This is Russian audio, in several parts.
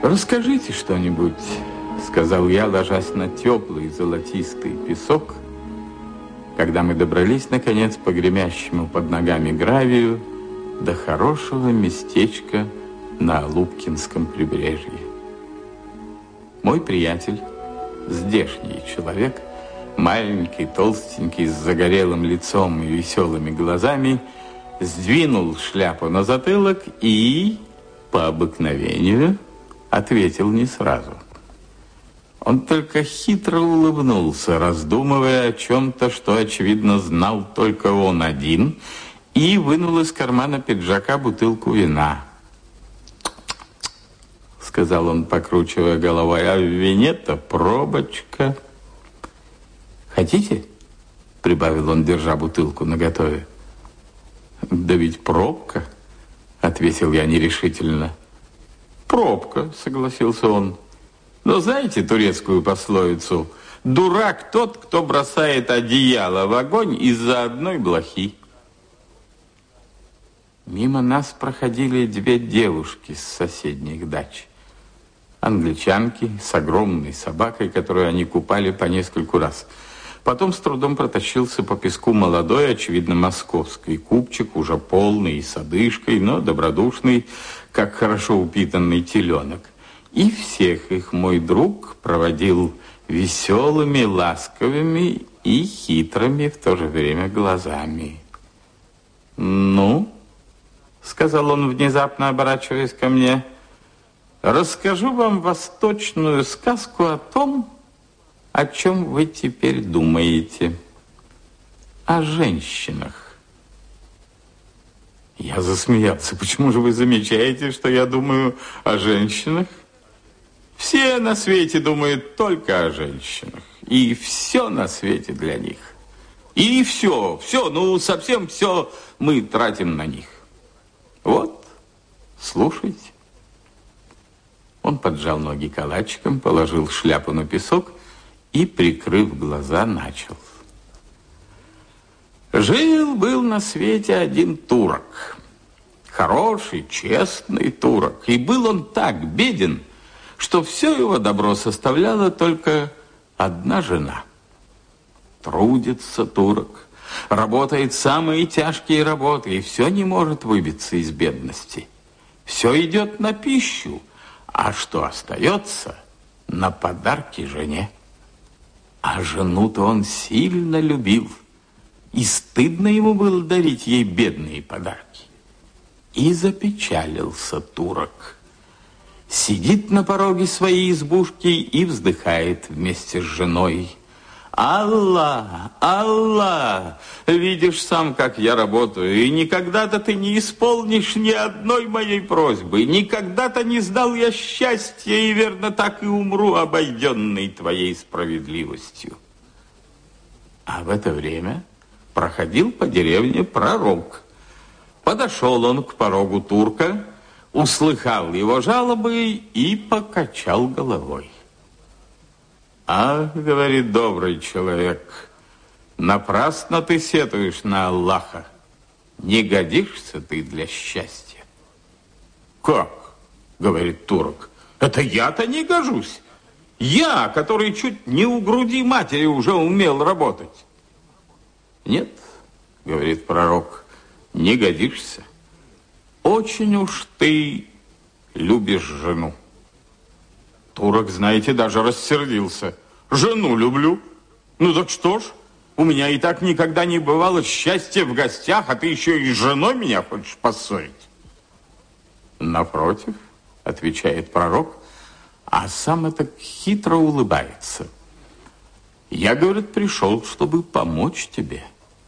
Расскажите что-нибудь, сказал я, ложась на теплый золотистый песок, когда мы добрались, наконец, по гремящему под ногами гравию до хорошего местечка на Алупкинском прибрежье. Мой приятель, здешний человек, маленький, толстенький, с загорелым лицом и веселыми глазами, сдвинул шляпу на затылок и, по обыкновению, ответил не сразу. Он только хитро улыбнулся, раздумывая о чем-то, что, очевидно, знал только он один, и вынул из кармана пиджака бутылку вина. Сказал он, покручивая головой, а в вине-то пробочка. Хотите? Прибавил он, держа бутылку наготове. Да ведь пробка, ответил я нерешительно. Пробка, согласился он. Но знаете турецкую пословицу? Дурак тот, кто бросает одеяло в огонь из-за одной блохи. Мимо нас проходили две девушки с соседних дач. Англичанки с огромной собакой, которую они купали по нескольку раз. Потом с трудом протащился по песку молодой, очевидно, московский купчик, уже полный и с одышкой, но добродушный, как хорошо упитанный теленок. И всех их мой друг проводил веселыми, ласковыми и хитрыми в то же время глазами. «Ну?» — сказал он, внезапно оборачиваясь ко мне. «Расскажу вам восточную сказку о том, о чем вы теперь думаете. О женщинах». Я засмеялся. «Почему же вы замечаете, что я думаю о женщинах? Все на свете думают только о женщинах. И все на свете для них. И все, ну совсем все мы тратим на них. Вот, слушайте». Он поджал ноги калачиком, положил шляпу на песок и, прикрыв глаза, начал. Жил-был на свете один турок. Хороший, честный турок. И был он так беден, что все его добро составляла только одна жена. Трудится турок, работает самые тяжкие работы, и все не может выбиться из бедности. Все идет на пищу, а что остается, на подарки жене. А жену-то он сильно любил, и стыдно ему было дарить ей бедные подарки. И запечалился турок. Сидит на пороге своей избушки и вздыхает вместе с женой. «Аллах, Аллах, видишь сам, как я работаю, и никогда-то ты не исполнишь ни одной моей просьбы, никогда-то не знал я счастья, и верно так и умру, обойденный твоей справедливостью». А в это время проходил по деревне пророк. Подошел он к порогу турка, услыхал его жалобы и покачал головой. «А, — говорит добрый человек, — напрасно ты сетуешь на Аллаха. Не годишься ты для счастья». «Как? — говорит турок, — это я-то не гожусь. Я, который чуть не у груди матери уже умел работать». «Нет, — говорит пророк, — не годишься. Очень уж ты любишь жену». Турок, знаете, даже рассердился. «Жену люблю? Ну так что ж, у меня и так никогда не бывало счастья в гостях, а ты еще и с женой меня хочешь поссорить». «Напротив, — отвечает пророк, а сам это хитро улыбается. — Я, говорит, пришел, чтобы помочь тебе».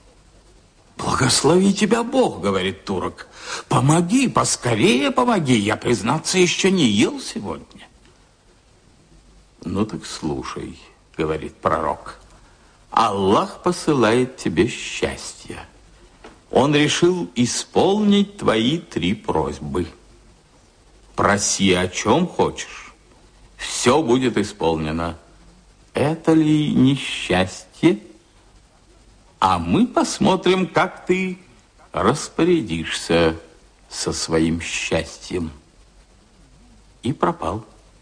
«Благослови тебя Бог, — говорит турок, — помоги, поскорее помоги, я, признаться, еще не ел сегодня». «Ну так слушай, — говорит пророк, — Аллах посылает тебе счастье. Он решил исполнить твои 3 просьбы. Проси, о чем хочешь, все будет исполнено. Это ли не счастье? А мы посмотрим, как ты распорядишься со своим счастьем». И пропал.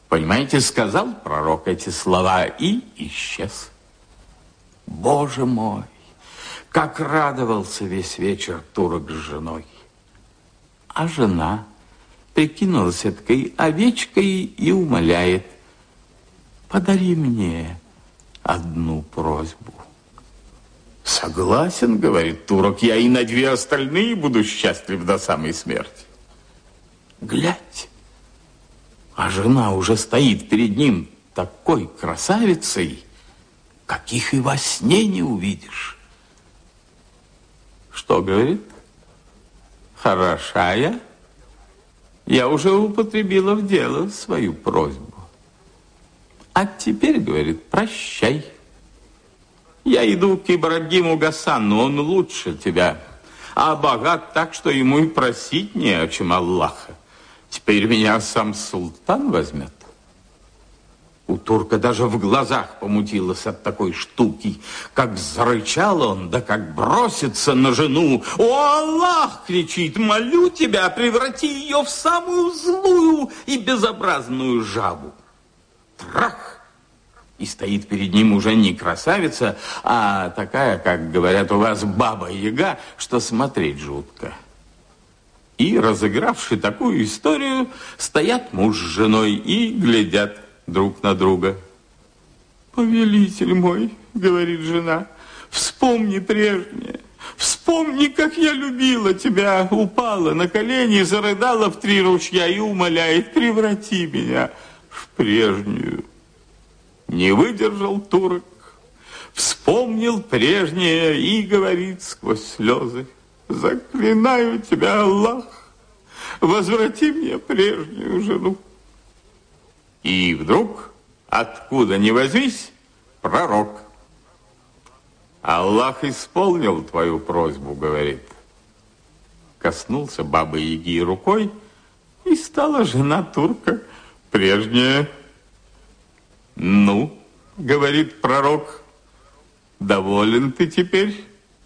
Понимаете, сказал пророк эти слова и исчез. Боже мой, как радовался весь вечер турок с женой. А жена прикинулась эткой овечкой и умоляет: подари мне одну просьбу. Согласен, говорит турок, я и на 2 остальные буду счастлив до самой смерти. Глядь, а жена уже стоит перед ним такой красавицей, каких и во сне не увидишь. Что говорит? Хороша я уже употребила в дело свою просьбу. А теперь, говорит, прощай. Я иду к Ибрагиму Гасану, он лучше тебя, а богат так, что ему и просить не о чем Аллаха. Теперь меня сам султан возьмет. У турка даже в глазах помутилось от такой штуки. Как зарычал он, да как бросится на жену. «О, Аллах!» — кричит, «молю тебя, преврати ее в самую злую и безобразную жабу». Трах! И стоит перед ним уже не красавица, а такая, как говорят у вас, баба-яга, что смотреть жутко. И, разыгравши такую историю, стоят муж с женой и глядят друг на друга. «Повелитель мой, — говорит жена, — вспомни прежнее. Вспомни, как я любила тебя, упала на колени, зарыдала в 3 ручья и умоляет: преврати меня в прежнюю». Не выдержал турок, вспомнил прежнее и говорит сквозь слезы: заклинаю тебя, Аллах, возврати мне прежнюю жену. И вдруг, откуда ни возьмись, пророк. Аллах исполнил твою просьбу, говорит. Коснулся бабы-яги рукой, и стала жена турка прежняя. Ну, говорит пророк, доволен ты теперь?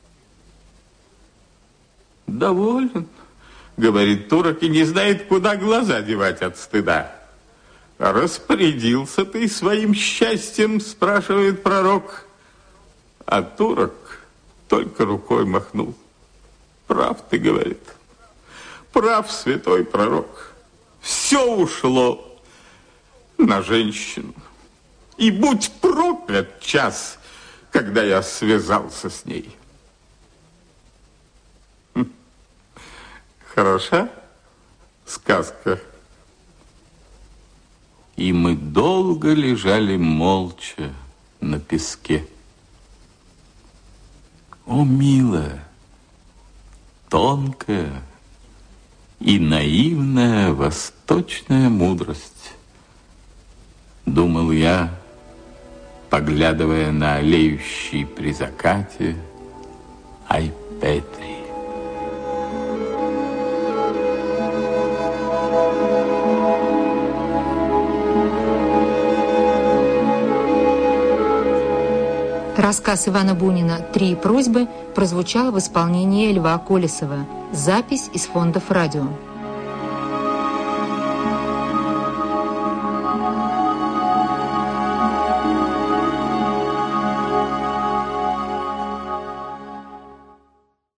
Доволен, говорит турок, и не знает, куда глаза девать от стыда. Распорядился ты своим счастьем, спрашивает пророк. А турок только рукой махнул. Прав ты, говорит, прав, святой пророк. Все ушло на женщину. И будь проклят час, когда я связался с ней. Хороша сказка. И мы долго лежали молча на песке. О, милая, тонкая и наивная восточная мудрость, думал я, поглядывая на олеющий при закате Айпетри. Рассказ Ивана Бунина «Три просьбы» прозвучал в исполнении Льва Колесова. Запись из фондов радио.